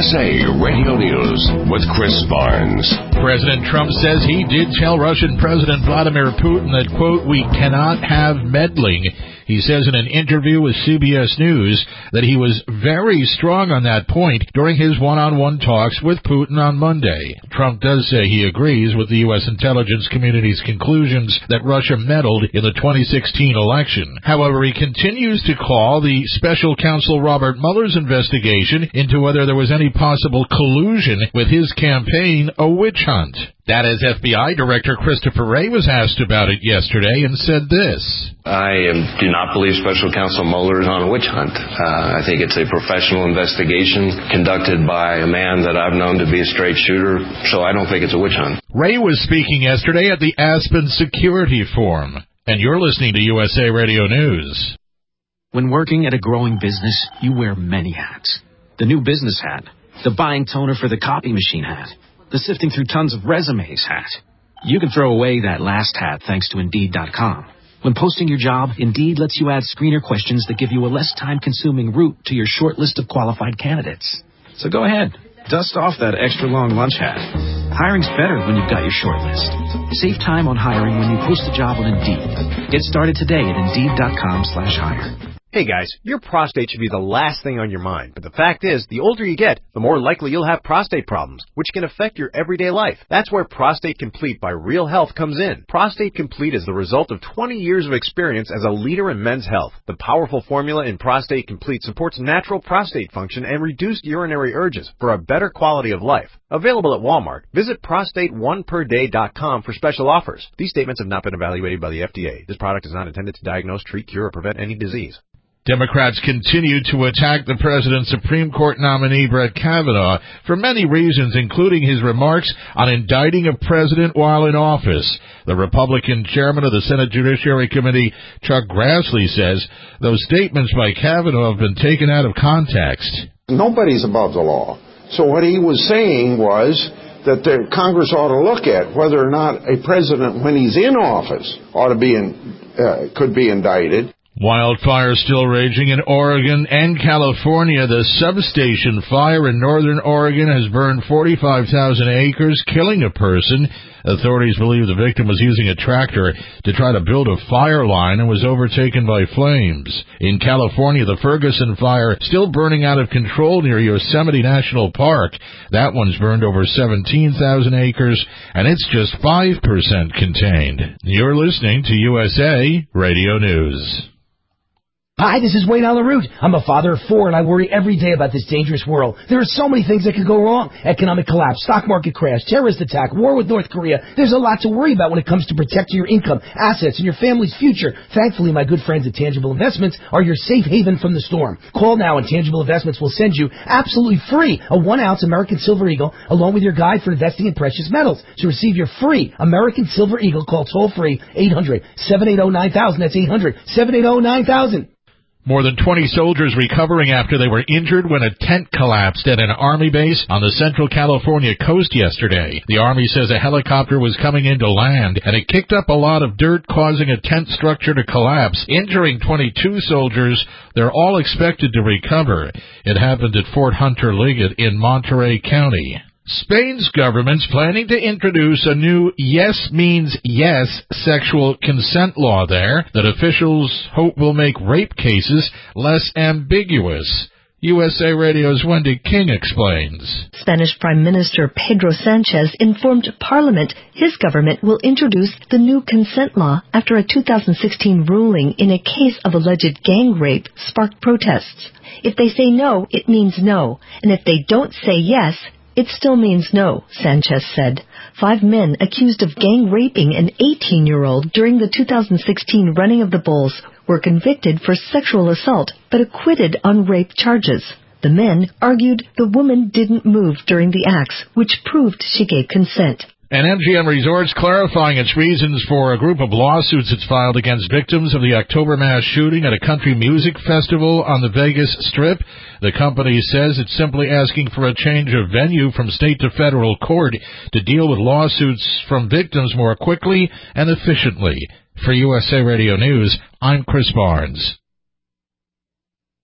USA Radio News with Chris Barnes. President Trump says he did tell Russian President Vladimir Putin that, quote, we cannot have meddling. He says in an interview with CBS News that he was very strong on that point during his one-on-one talks with Putin on Monday. Trump does say he agrees with the U.S. intelligence community's conclusions that Russia meddled in the 2016 election. However, he continues to call the special counsel Robert Mueller's investigation into whether there was any possible collusion with his campaign a witch hunt. That is, FBI Director Christopher Wray was asked about it yesterday and said this. I do not believe Special Counsel Mueller is on a witch hunt. I think it's a professional investigation conducted by a man that I've known to be a straight shooter, so I don't think it's a witch hunt. Wray was speaking yesterday at the Aspen Security Forum, and you're listening to USA Radio News. When working at a growing business, you wear many hats. The new business hat, the buying toner for the copy machine hat, the sifting through tons of resumes hat. You can throw away that last hat thanks to Indeed.com. When posting your job, Indeed lets you add screener questions that give you a less time-consuming route to your short list of qualified candidates. So go ahead, dust off that extra-long lunch hat. Hiring's better when you've got your short list. Save time on hiring when you post a job on Indeed. Get started today at Indeed.com/hire. Hey guys, your prostate should be the last thing on your mind, but the fact is, the older you get, the more likely you'll have prostate problems, which can affect your everyday life. That's where Prostate Complete by Real Health comes in. Prostate Complete is the result of 20 years of experience as a leader in men's health. The powerful formula in Prostate Complete supports natural prostate function and reduced urinary urges for a better quality of life. Available at Walmart. Visit prostate1perday.com for special offers. These statements have not been evaluated by the FDA. This product is not intended to diagnose, treat, cure, or prevent any disease. Democrats continue to attack the president's Supreme Court nominee, Brett Kavanaugh, for many reasons, including his remarks on indicting a president while in office. The Republican chairman of the Senate Judiciary Committee, Chuck Grassley, says those statements by Kavanaugh have been taken out of context. Nobody's above the law. So what he was saying was that the Congress ought to look at whether or not a president, when he's in office, could be indicted. Wildfire still raging in Oregon and California. The substation fire in northern Oregon has burned 45,000 acres, killing a person. Authorities believe the victim was using a tractor to try to build a fire line and was overtaken by flames. In California, the Ferguson fire still burning out of control near Yosemite National Park. That one's burned over 17,000 acres, and it's just 5% contained. You're listening to USA Radio News. Hi, this is Wayne Alaroot. I'm a father of 4, and I worry every day about this dangerous world. There are so many things that could go wrong. Economic collapse, stock market crash, terrorist attack, war with North Korea. There's a lot to worry about when it comes to protecting your income, assets, and your family's future. Thankfully, my good friends at Tangible Investments are your safe haven from the storm. Call now, and Tangible Investments will send you absolutely free a 1-ounce American Silver Eagle along with your guide for investing in precious metals. To receive your free American Silver Eagle, call toll-free 800-780-9000. That's 800-780-9000. More than 20 soldiers recovering after they were injured when a tent collapsed at an Army base on the Central California coast yesterday. The Army says a helicopter was coming in to land, and it kicked up a lot of dirt, causing a tent structure to collapse, injuring 22 soldiers. They're all expected to recover. It happened at Fort Hunter Liggett in Monterey County. Spain's government's planning to introduce a new yes means yes sexual consent law there that officials hope will make rape cases less ambiguous. USA Radio's Wendy King explains. Spanish Prime Minister Pedro Sanchez informed Parliament his government will introduce the new consent law after a 2016 ruling in a case of alleged gang rape sparked protests. If they say no, it means no, and if they don't say yes, it still means no, Sanchez said. 5 men accused of gang raping an 18-year-old during the 2016 running of the bulls were convicted for sexual assault, but acquitted on rape charges. The men argued the woman didn't move during the acts, which proved she gave consent. And MGM Resorts clarifying its reasons for a group of lawsuits it's filed against victims of the October mass shooting at a country music festival on the Vegas Strip. The company says it's simply asking for a change of venue from state to federal court to deal with lawsuits from victims more quickly and efficiently. For USA Radio News, I'm Chris Barnes.